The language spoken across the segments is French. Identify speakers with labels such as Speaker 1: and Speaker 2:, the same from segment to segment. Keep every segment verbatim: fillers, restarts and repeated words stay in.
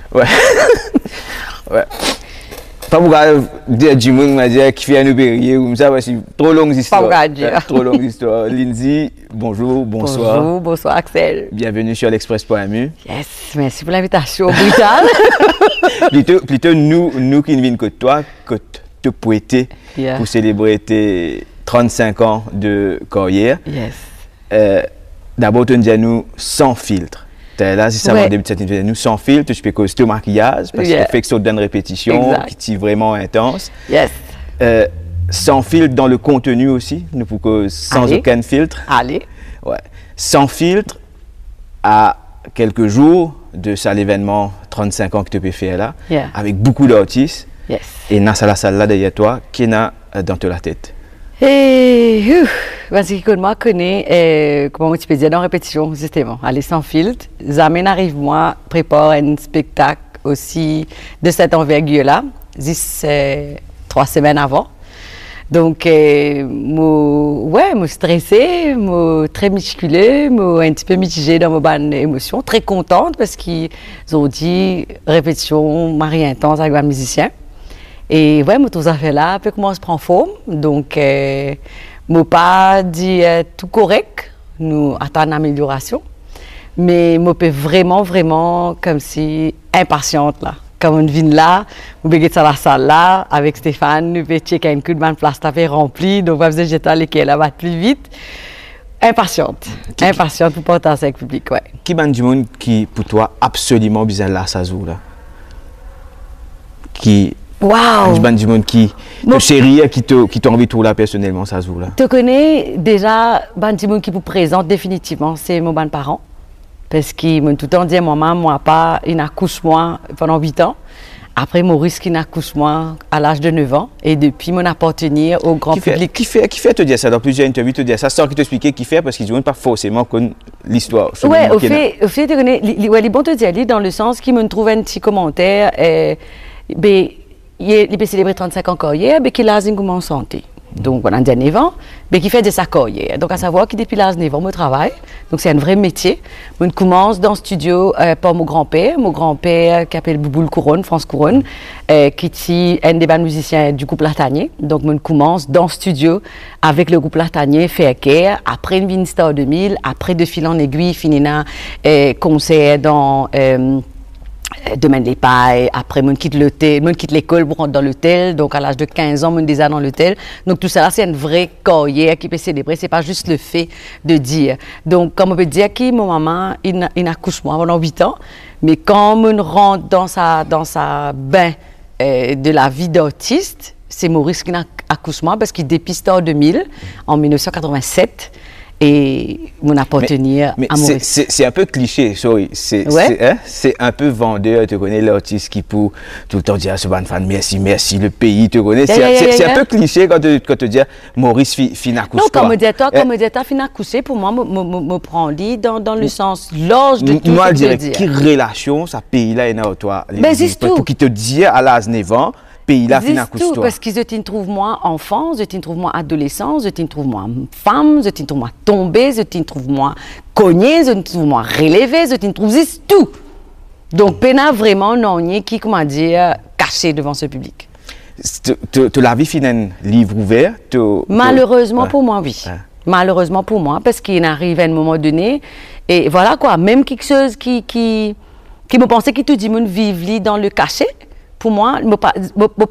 Speaker 1: Ouais. Ouais. Pas pour dire du monde m'a dit qui fait un opérier ou ça parce que trop longue histoire.
Speaker 2: Pas dire.
Speaker 1: Trop longue histoire. Lindsay, bonjour, bonsoir.
Speaker 2: Bonjour, bonsoir Axel.
Speaker 1: Bienvenue sur l'express point m u.
Speaker 2: Yes, merci pour l'invitation brutale.
Speaker 1: plutôt plutôt nous nous qui ne viennent que toi que te poéter
Speaker 2: Yeah.
Speaker 1: pour célébrer tes trente-cinq ans de carrière.
Speaker 2: Yes.
Speaker 1: Euh, D'abord, tu nous dis à nous sans filtre. Là, c'est ça
Speaker 2: Ouais.
Speaker 1: mon début de cette interview. Nous, sans filtre, tu peux causer ton maquillage parce
Speaker 2: Yeah.
Speaker 1: que fait que ça donne répétition,
Speaker 2: Exact.
Speaker 1: qui est vraiment intense.
Speaker 2: Yes.
Speaker 1: Euh, sans filtre dans le contenu aussi, nous pour que sans
Speaker 2: Allez.
Speaker 1: aucun filtre.
Speaker 2: Allez.
Speaker 1: Ouais. Sans filtre, à quelques jours de ça l'événement trente-cinq ans que tu peux faire là,
Speaker 2: Yeah.
Speaker 1: avec beaucoup d'artistes.
Speaker 2: Yes.
Speaker 1: Et dans la salle là derrière toi, qui est dans la tête.
Speaker 2: Et ouf, parce que moi connais euh, comment tu peux dire dans répétition justement. Allez sans filtre. Jamais n'arrive moi prépare un spectacle aussi de cette envergure là, dix euh, trois semaines avant. Donc euh, moi ouais, moi stressée, moi très musculée, moi un petit peu mitigée dans mes bonnes émotions, très contente parce qu'ils ont dit répétition, mari intense avec un musicien. Et ouais, moi, tout ça fait là, puis comment on se prend forme. Donc, euh, moi, pas dit euh, tout correct, nous attendons amélioration. Mais moi, peux vraiment, vraiment, comme si impatiente là. Comme on vient là, on peut dans la salle là, avec Stéphane, nous pouvons checker un coup de main, place tapée remplie. Donc, on va j'étais allé qu'elle va plus vite. Impatiente. Qui, impatiente pour partager avec le public, ouais.
Speaker 1: Qui est du monde qui, pour toi, absolument bizarre là, ça joue là? Qui.
Speaker 2: Wow!
Speaker 1: Du band du monde qui te chérit, qui te qui t'envie de trouver là personnellement, ça se voit là.
Speaker 2: Tu connais déjà band du monde qui vous présente définitivement, c'est mon band parents. Parce qu'ils m'ont tout le temps dit, maman, moi pas, il accouche moi pendant huit ans. Après, Maurice qui accouche moi à l'âge de neuf ans. Et depuis, mon appartenir au grand
Speaker 1: qui fait,
Speaker 2: public.
Speaker 1: Qui fait, qui fait te dire ça dans plusieurs interviews, te dire ça sans qu'il t'explique qui fait parce qu'ils ne pas forcément connaître l'histoire.
Speaker 2: Oui, au fait, au fait, tu connais, il est bon de te dire, dans le sens qu'il me trouve un petit commentaire. Euh, ben, il a célébré trente-cinq ans carrière, mais qu'il a en santé. Donc, on a dit neuf ans, mais qui fait de sa carrière. Donc, à savoir que depuis l'âge de neuf ans, je travaille. Donc, c'est un vrai métier. Je commence dans le studio euh, par mon grand-père, mon grand-père qui s'appelle Bouboule Couronne, France Couronne, euh, qui est un des bons musiciens du groupe Latanier. Donc, je commence dans le studio avec le groupe Latanier, Faircare. Après, une Star deux mille, après, de fil en aiguille, finina euh, concert dans. Euh, Domaine des pailles, après, je quitte l'hôtel, je quitte l'école pour rentrer dans l'hôtel. Donc, à l'âge de quinze ans, je suis déjà dans l'hôtel. Donc, tout ça, c'est une vraie carrière qui peut célébrer. Ce n'est pas juste le fait de dire. Donc, comme on peut dire que mon maman, il, il accouche moi pendant huit ans. Mais quand on rentre dans sa, dans sa bain euh, de la vie d'artiste, c'est Maurice qui accouche moi parce qu'il dépiste en deux mille, en mille neuf cent quatre-vingt-sept. Et mon appartenir
Speaker 1: mais, mais
Speaker 2: à Maurice.
Speaker 1: C'est un peu cliché, sorry. C'est
Speaker 2: ouais.
Speaker 1: hein, un peu vendeur, tu connais l'artiste qui pour tout le temps dire à ce bon fan merci, merci, le pays, tu connais. Yeah, c'est yeah, yeah, un peu cliché quand tu quand te dis Maurice fin accouche.
Speaker 2: Non, comme dit toi, comme dit toi, fin accoucher, pour moi, me prend lit dans, dans le sens large de tout
Speaker 1: moi,
Speaker 2: ce
Speaker 1: je dirais,
Speaker 2: dire.
Speaker 1: quelle relation ça pays là est toi?
Speaker 2: Ben, c'est tout.
Speaker 1: Pour qu'il te dise à l'âge neuf ans, pays là fin accouche toi.
Speaker 2: Parce que je te trouve moi enfant, je te trouve moi adolescent, je te trouve moi femme, je te trouve moi tombée, je te trouve moi cognée, je te trouve moi relevée, je te trouve c'est tout. Donc, pena vraiment non qui comment dire caché devant ce public.
Speaker 1: Tu la vie fin un livre ouvert?
Speaker 2: Malheureusement pour moi, oui. Ouais. Malheureusement pour moi, parce qu'il arrive à un moment donné, et voilà quoi, même quelque chose qui qui qui me pensait que tout le monde vivait dans le cachet. Pour moi, je ne pas,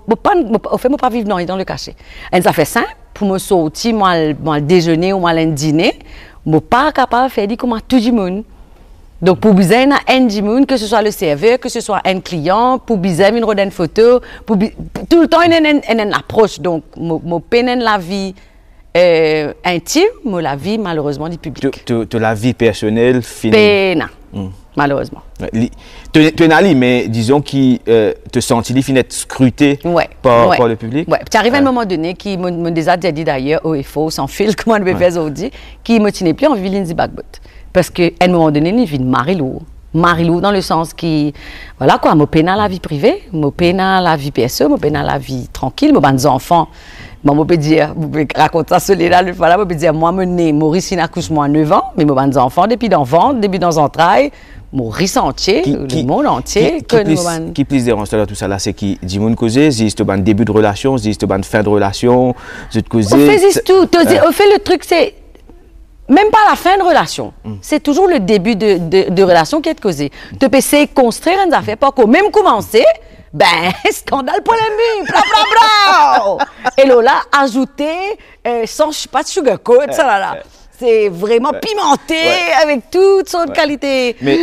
Speaker 2: pas, pas vivre dans, dans le cachet. Et ça fait simple, pour me sortir, moi, moi déjeuner ou moi le dîner, je ne suis pas capable de faire comme tout le monde. Donc, pour besoin d'un monde, que ce soit le serveur, que ce soit un client, pour besoin d'une une photo, pour, tout le temps, il y a une approche. Donc, je peine la vie euh, intime, mais la vie, malheureusement, du public.
Speaker 1: Tu as la vie personnelle finie?
Speaker 2: Peine. Mm. Malheureusement.
Speaker 1: Tu es allé, mais disons qu'il euh, te sentis finette scruté
Speaker 2: ouais.
Speaker 1: par,
Speaker 2: ouais.
Speaker 1: par le public.
Speaker 2: Ouais. Tu arrives ouais. à un moment donné qui me déjà dit d'ailleurs, oh, il faut sans fil, comment on peut faire aujourd'hui, qui me tenait plus en ville Lindsay Bagbot. Parce qu'à un moment donné, il vit Marie-Lou. Marie-Lou dans le sens qui, voilà quoi, me peine à la vie privée, me peine à la vie P S E, me peine à la vie tranquille, me des enfants. Bon, on peut dire, vous pouvez raconter ça celui-là, le fois là, on peut dire, moi, je suis né, Maurice, il accouche moi à neuf ans, mais moi, j'ai des enfants depuis d'enfants, depuis dans un travail, Maurice entier,
Speaker 1: qui,
Speaker 2: le
Speaker 1: qui,
Speaker 2: monde entier.
Speaker 1: Qui, qui, plus, man... qui plus dérange dans tout ça là, c'est qui dit mon causé, c'est un début de relation, c'est un fin de relation, c'est causé.
Speaker 2: On fait tout, euh... on fait le truc, c'est même pas la fin de relation, mm. c'est toujours le début de, de, de relation qui est causé. Mm. Tu peux essayer de construire une affaire, pas qu'on même commencer. Ben, scandale polémique, bla bla bla. Et là, là, ajouter, euh, sans pas de sugarcoat, ça là là. C'est vraiment pimenté, ouais. avec toute son ouais. qualité.
Speaker 1: Mais,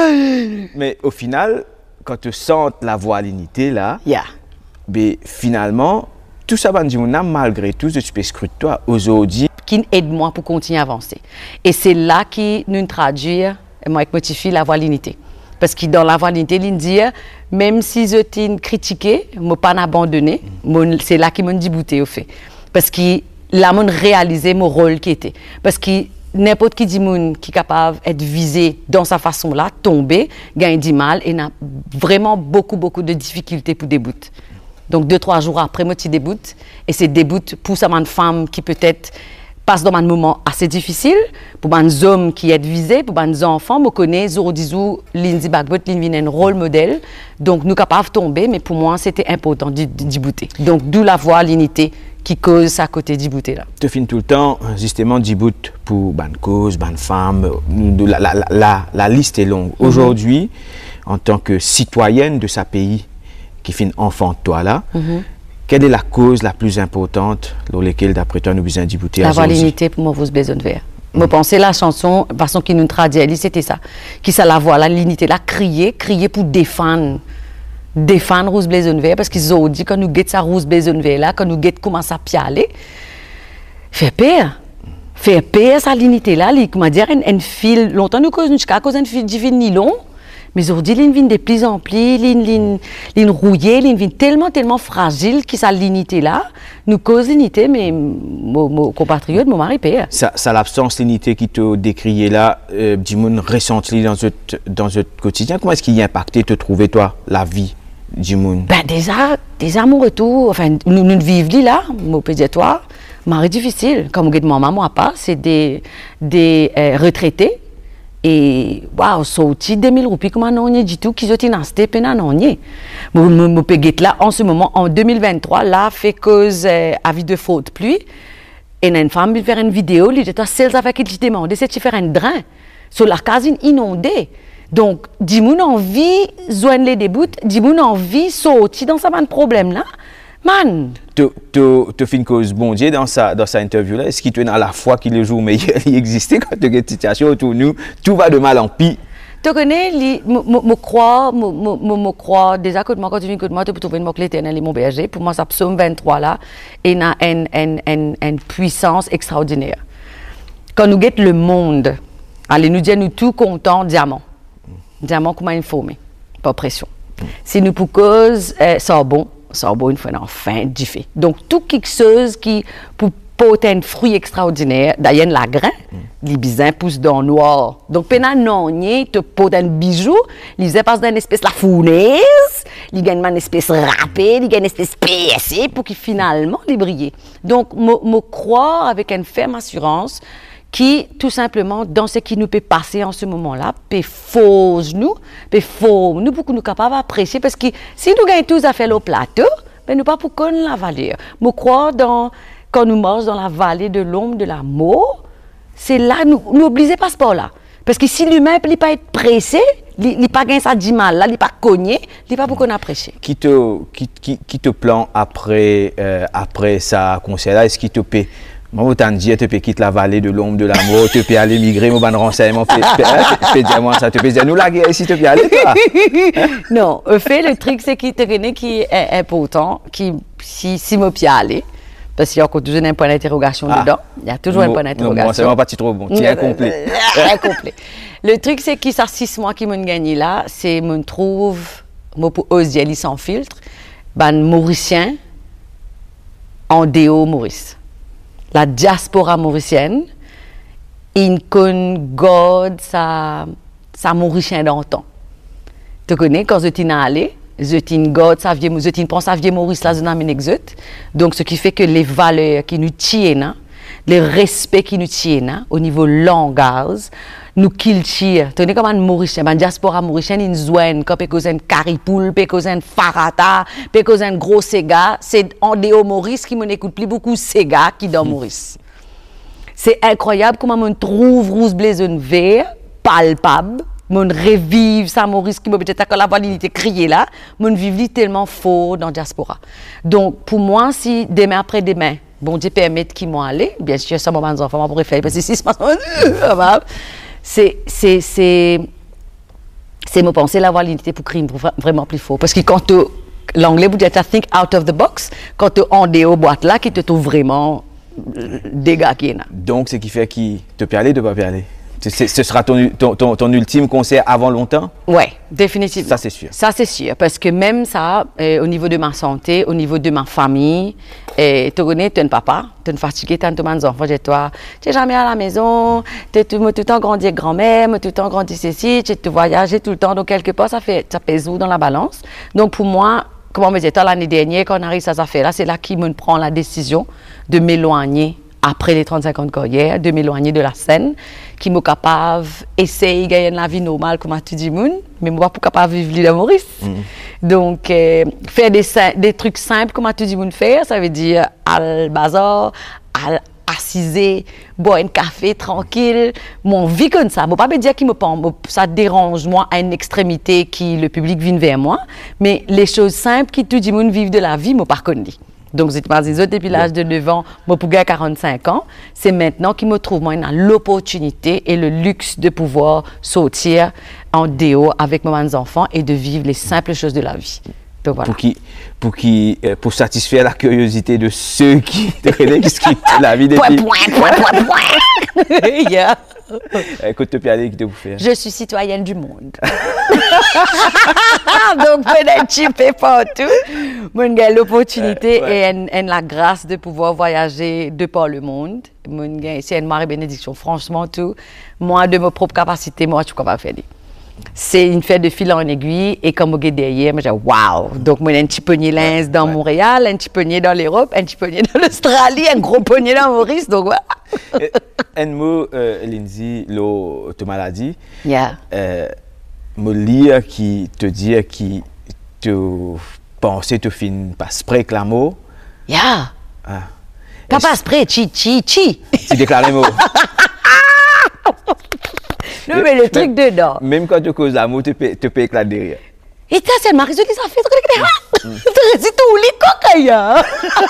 Speaker 1: mais au final, quand tu sens la voilinité là,
Speaker 2: yeah.
Speaker 1: ben, finalement, tout ça va dire, malgré tout, je peux scruter toi aujourd'hui.
Speaker 2: Qui aide moi pour continuer à avancer. Et c'est là qui nous traduit, moi avec Motifi, la voilinité. Parce que dans la voilinité, il dit, même si je t'ai critiqué, je ne pas abandonné, c'est là qu'il m'a débouté au fait. Parce que là, je réalisé mon rôle qui était. Parce que n'importe qui dit qui est capable d'être visé dans sa façon-là, tomber, gagne du mal et n'a vraiment beaucoup, beaucoup de difficultés pour débouter. Donc, deux, trois jours après, moi, tu déboutes. Et c'est déboute pour ça, une femme qui peut-être passe dans un moment assez difficile, pour les hommes qui sont visés, pour les enfants, je connais, Zoro Dizou, Lindsay Bagbot, Lindsay un rôle modèle. Donc, nous sommes capables de tomber, mais pour moi, c'était important d'y bouter. Donc, d'où la voix, l'unité qui cause ça à côté d'y bouter là.
Speaker 1: Tu finis tout le temps, justement, d'y bout pour bonne cause, bonne femme. La, la, la, la, la liste est longue. Mm-hmm. Aujourd'hui, en tant que citoyenne de ce pays qui finit enfant de toi là, mm-hmm. quelle est la cause la plus importante dans laquelle, d'après toi, nous besoin d'y bouter?
Speaker 2: La l'unité pour moi, vous besoin de faire. Je pensais la chanson, la façon qui nous traduit, c'était ça. Qui ça la voix, la l'unité, la crier, crier pour défendre. Défendre Rose Blaison Vert, parce qu'ils ont dit, quand nous guettons ça Rose Blaison Vert là, quand nous guettons commence à pialer, fait peur. Fait peur, sa l'unité là, comment dire, un fil, longtemps nous causons, jusqu'à cause d'un fil divin nylon. Mais aujourd'hui, il vient de plus en plus, il vient rouillé, il vient tellement, tellement fragile que sa l'unité là, nous cause l'unité, mais mon compatriote, mon mari paye.
Speaker 1: Ça, ça l'absence l'unité qui te décriait là, euh, dis-moi, ressenti dans votre, dans votre quotidien, comment est-ce qu'il y a impacté te trouver, toi, la vie du monde?
Speaker 2: Ben déjà, déjà mon retour, enfin, nous, nous vivons là, mon pédiatoire, mari difficile, comme mon maman, pas, c'est des, des euh, retraités. Et waouh, sorti deux mille roupies comme un onnier du tout, qui ont été nasté peine un onnier. Mon mon là en ce moment en deux mille vingt-trois là fait cause euh, avis de faute pluie. Et une femme veut faire une vidéo, il dit toi celles avec qui tu demandes, c'est de faire un drain sur la casine inondée. Donc dis-moi envie joindre les débouts, dis-moi envie sortir dans ça un problème là. Man!
Speaker 1: Tu as fait une cause bon Dieu dans sa, dans sa interview-là. Est-ce qu'il te à la fois qu'il le jour meilleur, il existait quand tu as une situation autour de nous, tout va de mal en pis.
Speaker 2: Tu connais, je crois, je crois, déjà que moi, quand tu viens que moi, tu peux trouver une moque l'éternel et mon berger. Pour moi, ça psaume vingt-trois là, et il a une, une, une, une puissance extraordinaire. Quand nous guettons le monde, allez nous dire, nous tout contents, diamant. Diamant, comment informer? Pas pression. Si nous pour cause, euh, ça bon. Ça bon une fois enfin du fait. Donc tout quelque chose qui pour porter un fruit extraordinaire, d'ailleurs la grain, mm. les bisins poussent dans le noir. Donc pena non te porte un bijou, ils passent d'une espèce la fournaise, ils gagnent une espèce râpée, ils gagnent une espèce P S C pour qu'ils finalement les briller. Donc me croire avec une ferme assurance qui, tout simplement, dans ce qui nous peut passer en ce moment-là, peut forger nous, peut former nous pour que nous soyons capables d'apprécier. Parce que si nous gagnons tous à faire le plateau, ben nous pas pour connaître la valeur. Je crois dans, quand nous marchons dans la vallée de l'ombre de la mort, c'est là, nous n'oublions pas ce sport-là. Parce que si l'humain ne peut pas être pressé, il n'a pas gagné ça du mal, là, il n'a pas cogné, il n'a pas beaucoup apprécié.
Speaker 1: Qui te, qui, qui, qui te plan après, euh, après ça concert-là? Est-ce qu'il te paie? Moi, autant dire, tu peux quitter la vallée de l'ombre de la mort, tu peux aller migrer, mon bon renseignement, tu peux dire moi ça, tu peux dire nous la guerre ici, tu peux aller toi.
Speaker 2: Non, en fait, le truc, c'est qu'il te connaît qui est important, qui, si, si moi puis aller, parce qu'il y a encore toujours un point d'interrogation ah. dedans, il y a toujours un point d'interrogation.
Speaker 1: Non, c'est vraiment pas trop bon, tu es incomplet.
Speaker 2: Incomplet. Le truc, c'est que ça, six mois qui m'ont gagné là, c'est, me trouve, moi, pour oser aller sans filtre, ben, Mauricien, en déo Maurice. La diaspora mauricienne, il garde sa, sa mauricien d'antan. Tu connais, quand je suis allé, Zotin God, ça vient, Zotin prend ça vient Maurice là, zona exote. Donc, ce qui fait que les valeurs qui nous tiennent, le respect qui nous tiennent au niveau langage, nous culture. Tenez comme un Mauricien, la diaspora mauricienne, ils jouent comme un caripoule, un farata, un gros Sega. C'est en déo Maurice qui m'écoute plus beaucoup Sega qui dans Maurice. C'est incroyable comment on trouve Rouge Blaison vert, palpable. Mon revive ça Maurice qui m'a peut-être quand la validité criée là, mon vivre tellement fort dans la diaspora. Donc pour moi si demain après demain, bon Dieu permet qu'ils m'ont aller, bien sûr ça mon enfant pourrait faire parce que si c'est c'est c'est c'est me penser la validité pour crier vraiment plus fort parce que quand l'anglais vous dit think out of the box, quand tu en dehors boîte là qui te trouve vraiment dégâts qui est là.
Speaker 1: Donc ce qui fait qui te peut aller de pas aller. Ce sera ton, ton, ton, ton ultime conseil avant longtemps?
Speaker 2: Oui, définitivement.
Speaker 1: Ça, c'est sûr.
Speaker 2: Ça, c'est sûr. Parce que même ça, euh, au niveau de ma santé, au niveau de ma famille, tu connais, tu es un papa, tu es fatigué, tu as un enfant chez toi, tu n'es jamais à la maison, tu as tout le temps grandi avec grand-mère, tout le temps grandi ceci, tu voyages tout le temps. Donc, quelque part, ça, fait, ça pèse où dans la balance? Donc, pour moi, comme on me disait l'année dernière, quand on arrive à ces affaires-là, c'est là qu'il me prend la décision de m'éloigner après les trente-cinq ans de carrière, de m'éloigner de la scène, qui m'est capable d'essayer de gagner la vie normale comme à tout le monde, mais moi, pas capable de vivre l'île de Maurice. Mm. Donc, euh, faire des, des trucs simples comme à tout le monde faire, ça veut dire aller au bazar, aller assiser, boire un café tranquille. Mon vie comme ça. Je ne peux pas dire que ça dérange moi à une extrémité qui le public vient vers moi, mais les choses simples qui tout le monde vit de la vie, je ne pas connais. Donc, j'ai passé depuis l'âge de neuf ans, moi, pour quarante-cinq ans. C'est maintenant qu'il me trouve, moi, l'opportunité et le luxe de pouvoir sortir en déo avec mes enfants et de vivre les simples choses de la vie. Donc, voilà.
Speaker 1: Pour, qui, pour, qui, pour satisfaire la curiosité de ceux qui te connaissent, qui quittent la vie des
Speaker 2: point,
Speaker 1: filles.
Speaker 2: Point, point, point, point, yeah.
Speaker 1: Écoute, tu aller qui te bouffer.
Speaker 2: Je suis citoyenne du monde. Donc, je suis un petit peu partout. J'ai l'opportunité ouais, ouais. et, et la grâce de pouvoir voyager de par le monde. C'est une marée bénédiction. Franchement, tout. Moi, de mes propres capacités, moi, je suis capable de faire. C'est une fête de fil en aiguille et comme je derrière, je dis waouh! Donc, moi, j'ai un petit pogné lens dans ouais. Montréal, un petit pogné dans l'Europe, un petit pogné dans l'Australie, un gros pogné dans Maurice. Donc, voilà.
Speaker 1: Un mot, euh, Lindsay, l'autre maladie.
Speaker 2: Yeah.
Speaker 1: Euh, me lire qui te dit qui te pensait te fin pas spray clamo.
Speaker 2: Yeah.
Speaker 1: Ah.
Speaker 2: Pas pas spray, chi chi chi.
Speaker 1: Tu déclares les mots.
Speaker 2: Non, mais le truc
Speaker 1: même,
Speaker 2: dedans.
Speaker 1: Même quand tu causes l'amour, tu peux, tu peux éclater derrière.
Speaker 2: Et ça, c'est Marie qui ça fait. Tu récites tout les cocaïnes.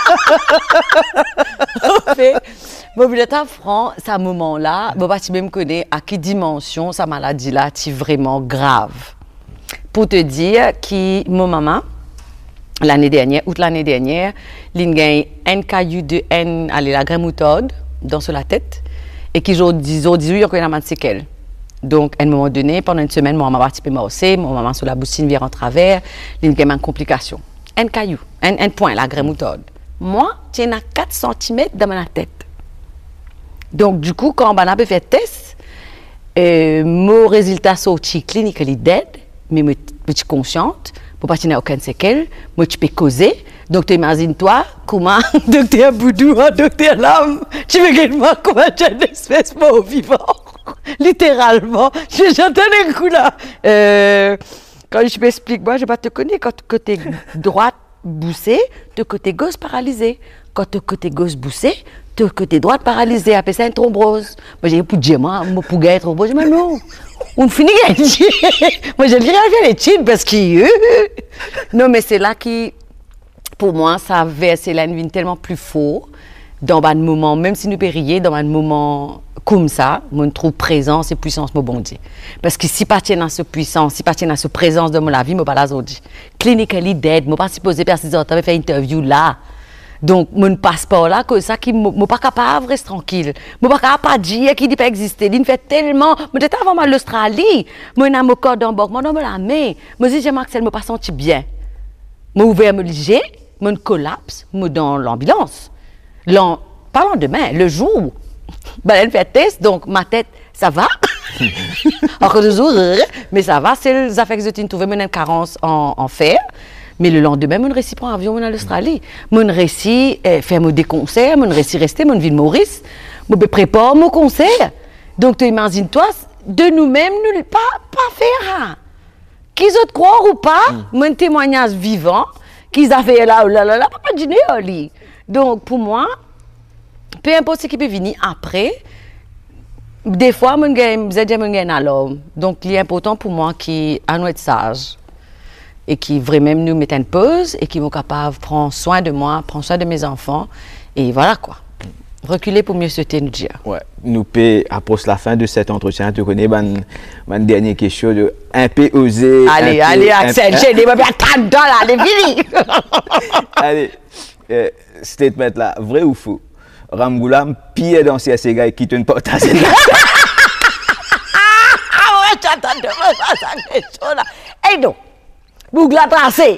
Speaker 2: En fait, bon, vous êtes franc, ce moment-là, bon, tu me connais à quelle dimension sa maladie-là est vraiment grave. Pour te dire que mon maman, l'année dernière, août l'année dernière, il a eu un caillou de haine, allez, la graine moutarde dans sur la tête, et qui ont dit, il y a une séquelle. Donc, à un moment donné, pendant une semaine, mon maman a parti morcer, mon maman sur la boussine vient en travers, il y a une complication. Un caillou, un, un point, la graine moutarde. Moi, j'ai quatre centimètres dans ma tête. Donc, du coup, quand on a fait test, euh, mon résultat sorti clinically dead, mais je suis consciente, pour pas qu'il n'y ait aucune séquelle, moi, tu peux causer. Donc, tu imagines-toi comment, docteur Boudou, docteur Lam, tu veux également comment tu as une espèce mort vivant. Littéralement. J'entends les coups là. Euh, quand je m'explique, moi, je ne vais pas te connaître. Quand tu côté droite boussé, tu côté gauche paralysé. Quand tu côté gauche boussé, tu côté droite paralysé. Après ça, une thrombose. Moi, j'ai dit, pour dire, moi, pour gagner une thrombose, je dis, non. On finit gagner. Moi, je dirais les chines parce que. Non, mais c'est là qui, pour moi, ça a versé la nuit tellement plus fort. Dans un moment, même si nous périons, dans un moment comme ça, on trouve présence et puissance, mon bon Dieu. Parce que si pas à cette puissance, si pas à cette présence dans ma vie, je ne pas la dire. Clinically dead, je ne pas supposé faire six heures, tu fait une interview là. Donc, mon passeport là, que ça, qui, je ne suis pas capable de rester tranquille. Je ne suis pas capable de dire qu'il ne peut pas exister. Il me fait tellement. Je suis avant l'Australie. Je suis mon corps d'en bas, je suis la main. Je dis, j'ai Maxel, je ne me pas senti bien. Je suis ouvert, je léger, je collapse, je suis dans l'ambulance. Pas le lendemain, le jour, ben, elle fait test, donc ma tête, ça va. Encore toujours, mais ça va, c'est les affaires que je trouvé une carence en, en fer. Mais le lendemain, mon récit prend avion en Australie. Mon récit euh, faire des concerts, mon récit rester, mon ville Maurice, mon prépare mon concert. Donc tu imagines toi de nous-mêmes nous pas pas faire. Qu'ils autres croient ou pas, mm. mon témoignage vivant qu'ils avaient là, là, là, là, pas dîner au lit. Donc pour moi, peu importe ce qui peut venir après, des fois, mon gars, vous êtes mon gars à l'homme. Donc il est important pour moi qu'il à nous être sage. Et qui vraiment nous mettent une pause et qui vont capables de prendre soin de moi, prendre soin de mes enfants. Et voilà quoi. Reculer pour mieux se tenir.
Speaker 1: Ouais. Nous paie, après la fin de cet entretien, tu connais ma dernière question de un peu osé.
Speaker 2: Allez, allez, Axel, j'ai des bébés à trente dollars, allez, fini.
Speaker 1: Allez, euh, statement là, vrai ou faux? Ramgoulam, pire dans ces gars qui te ne pas ta c'est là.
Speaker 2: Ah ouais, tu attends de me faire ça question là. Eh non. Bougla tracé.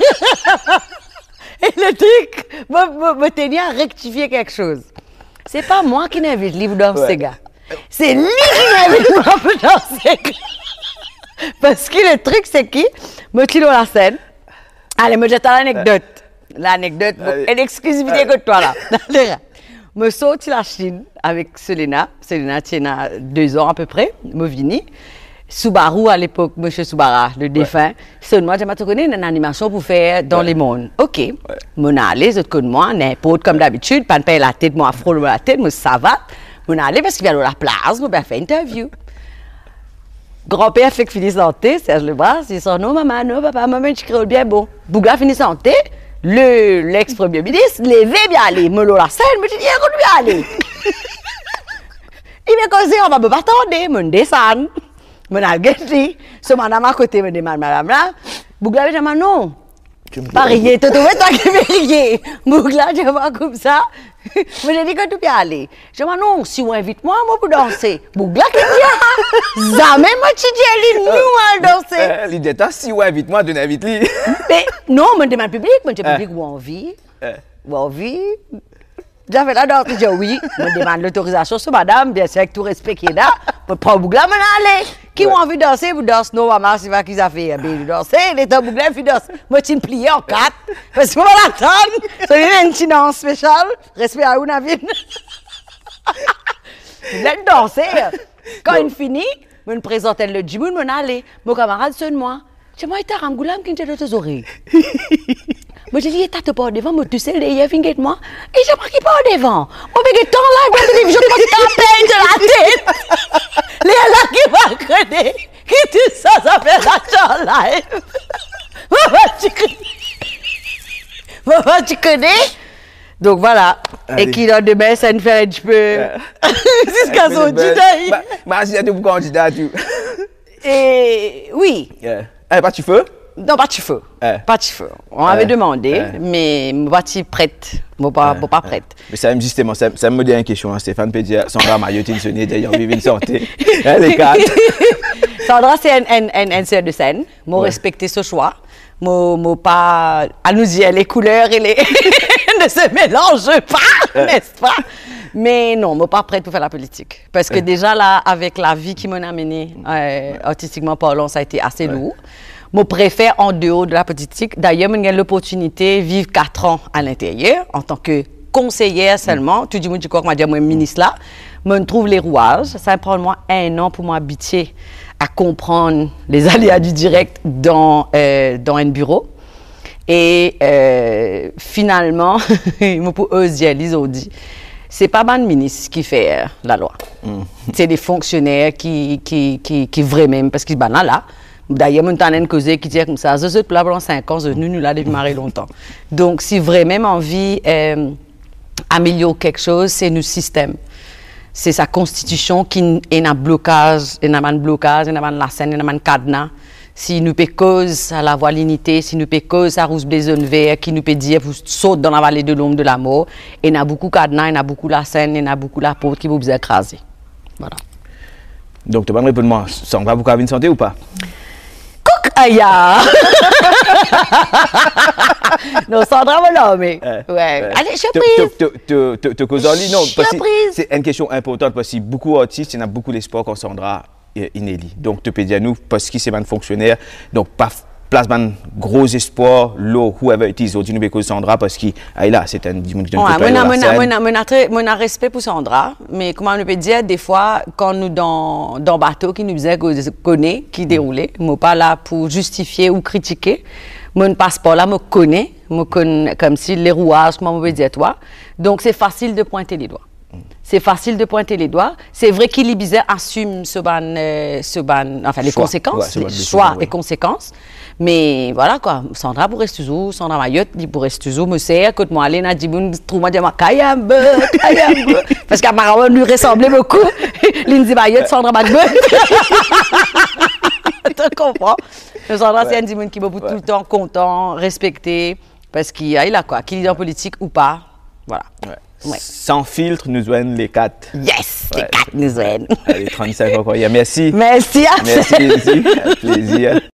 Speaker 2: Et le truc me, me, me tenait à rectifier quelque chose. C'est pas moi qui n'invite livre dans ouais. ces gars. C'est lui qui n'invite moi dans ces gars. Parce que le truc, c'est qui me tire dans la scène. Allez, me jette à l'anecdote. L'anecdote, une exclusivité que toi là. Me saute la Chine avec Selena. Selena tient deux ans à peu près. Me vini. Subaru à l'époque, Monsieur Subara, le défunt, ouais. Seulement, je m'ai connu une animation pour faire dans ouais. les mondes. Ok, ouais. Mon allé, je connais moi, n'importe comme d'habitude, pas de payer la tête, moi, afro la tête, moi, ça va. Mon allé, parce qu'il vient à la place, moi, ben, fait une interview. Grand-père fait que finit santé, Serge Lebras, il sort non, maman, non, papa, maman, tu crées bien bon. Bougla finit santé, le, l'ex-premier ministre, levé bien aller, me la scène, me dit, il bien aller. Il m'a causé, on va me pas attendre, me descendre. Je suis allé, ce madame à côté me demande, madame là, Bougla, je dis, non, pas rien, tu trouves toi qui veux rien. Bougla, je vois comme ça. Je dis que tu peux aller. Je dis, non, si on invite moi, moi pour danser. Bougla qui dit, jamais moi tu dis, nous à danser.
Speaker 1: L'idée, si on invite moi, tu n'invites lui.
Speaker 2: Mais non, je demande public, je demande public où on vit. Où on vit. J'avais la danse, je dis oui, je demande l'autorisation sur madame, bien sûr, avec tout respect qui est là, pour prendre Bougla, je aller. Qui ont envie de danser, vous dansez, non, maman, c'est pas qu'ils ont fait. Ils dansent, les temps Bougla, ils dansent. Moi, je me plié en quatre, parce que moi, l'attendre, c'est une petite danse spéciale, respect à une vie. Je voulais danser. Quand il finit, je me présentais le djimoun, je allais. Mon camarade, c'est moi. Je moi, il y a un goulam qui me tes oreilles. Moi, je dis, t'as pas devant, moi, tu sais, les yeux, viens moi. Et je vois qu'il pas devant. Moi, mais que temps là, je vais te dire, je de la tête. Les là qui va crever, qui tout ça, ça fait la live. Maman, tu connais. Maman, tu connais. Donc voilà. Allez. Et qui dans demain, ça nous fait un petit peu. Jusqu'à son candidat.
Speaker 1: Mais si tu es candidat, tu.
Speaker 2: Et oui.
Speaker 1: Yeah. Eh, pas tu feu?
Speaker 2: Non, pas de feu. Eh. Pas de feu. On eh. avait demandé, eh. mais je ne suis pas prête. Je ne suis pas prête.
Speaker 1: Mais ça, justement, ça, ça me dit une question. Hein. Stéphane peut dire Sandra Maillotine, Sonia, d'ailleurs, vivre une santé. Les quatre.
Speaker 2: Sandra, c'est un, un, un sœur de scène. Je ouais. respecte ce choix. Je ne pas. À nous dire, les couleurs et les. ne se mélangent pas, n'est-ce pas? Mais non, je ne suis pas prête pour faire la politique. Parce que ouais. déjà, là, avec la vie qui m'a amenée, euh, artistiquement parlant, ça a été assez ouais. lourd. Je préfère en dehors de la politique. D'ailleurs, j'ai l'opportunité de vivre quatre ans à l'intérieur en tant que conseillère seulement. Tu dis, moi, je crois que je suis ministre là. Je trouve les rouages. Ça prend moi un an pour m'habituer à comprendre les aléas du direct dans, euh, dans un bureau. Et euh, finalement, je peux oser dire, c'est pas mal ministre qui fait euh, la loi. Mm. C'est des fonctionnaires qui, qui, qui, qui vraiment, parce qu'ils sont là, là. D'ailleurs, mon tante cause qui dit comme ça, je suis là pendant cinq ans, je suis nous là depuis marrer longtemps. Donc, si vraiment envie euh, améliorer quelque chose, c'est notre système. C'est sa constitution qui est un blocage, il y a un blocage, il y a un la scène, il y a un cadenas. Si nous peut cause à la voie l'unité, si nous peut cause à rouge blason vert, qui nous peut dire vous sautez dans la vallée de l'ombre de la mort, il y a beaucoup de cadenas, il y a beaucoup la scène, il y a beaucoup la porte qui vous vous écraser. Voilà.
Speaker 1: Donc, tu vas me répondre, moi, ça va beaucoup à une santé ou pas?
Speaker 2: Aya! Non, Sandra me l'a mais. Ouais. Allez, surprise!
Speaker 1: Tu causes en ligne, non, c'est une question importante parce que beaucoup d'artistes, il y en a beaucoup d'espoir quand Sandra euh, Inéli. Donc, tu peux dire nous, parce que c'est un fonctionnaire, donc pas place un gros espoir, l'eau, whoever it is, aujourd'hui, nous béco Sandra, parce qu'il est là, c'est un dimanche de
Speaker 2: Mon respect pour Sandra, mais comment on peut dire, des fois, quand nous dans dans bateau qui nous faisait connaît, qui déroulait, moi pas là pour justifier ou critiquer, mon passeport là me connaît, me connaît comme si les rouages, comment on peut dire toi, donc c'est facile de pointer les doigts. C'est facile de pointer les doigts. C'est vrai qu'il bizarre assume ce ban, euh, ce ban, enfin les
Speaker 1: choix.
Speaker 2: conséquences,
Speaker 1: Ouais,
Speaker 2: les choix et conséquences. Mais voilà quoi, Sandra pourrait toujours, Sandra Mayotte, il pourrait toujours me dire, écoute moi, Léna Djiboun, trouve-moi dire ma Kayambe, Kayambe, parce qu'apparemment lui ressemblait beaucoup. Lindsay Mayotte, Sandra Mayotte. Tu comprends? Sandra, ouais. C'est un Djiboun qui est ouais. tout le temps content, respecté, parce qu'il est là quoi, qu'il est en politique ou pas, voilà.
Speaker 1: Ouais.
Speaker 2: Ouais.
Speaker 1: Sans filtre, nous joignent les quatre.
Speaker 2: Yes, ouais. Les quatre nous joignent.
Speaker 1: Allez, trente-cinq encore. Merci.
Speaker 2: Merci.
Speaker 1: Merci, merci. Plaisir.